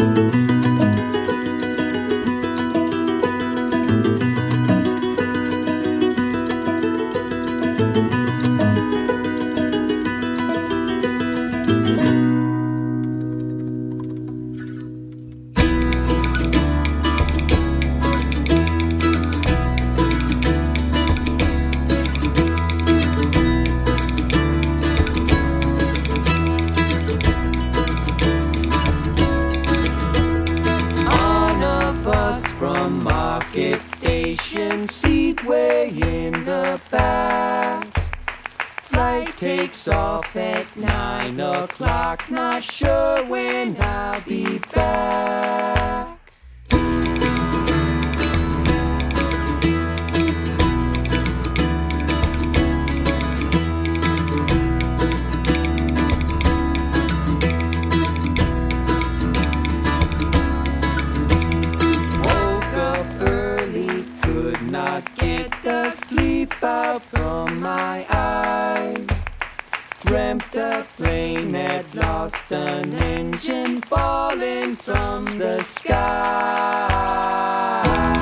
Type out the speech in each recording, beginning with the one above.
Market station, seat way in the back. Flight takes off at 9 o'clock, not sure when I'll be back. Get the sleep out from my eyes. Dreamt the plane had lost an engine falling from the sky.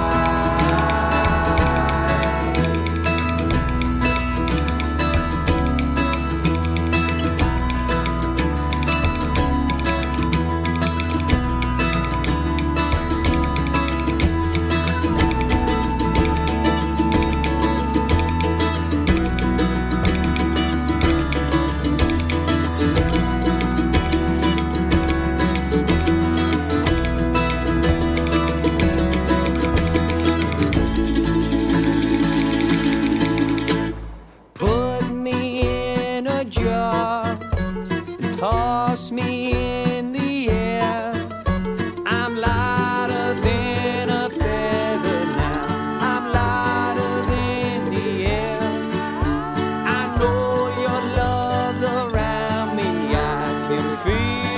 Toss me in the air. I'm lighter than a feather now. I'm lighter than the air. I know your love's around me. I can feel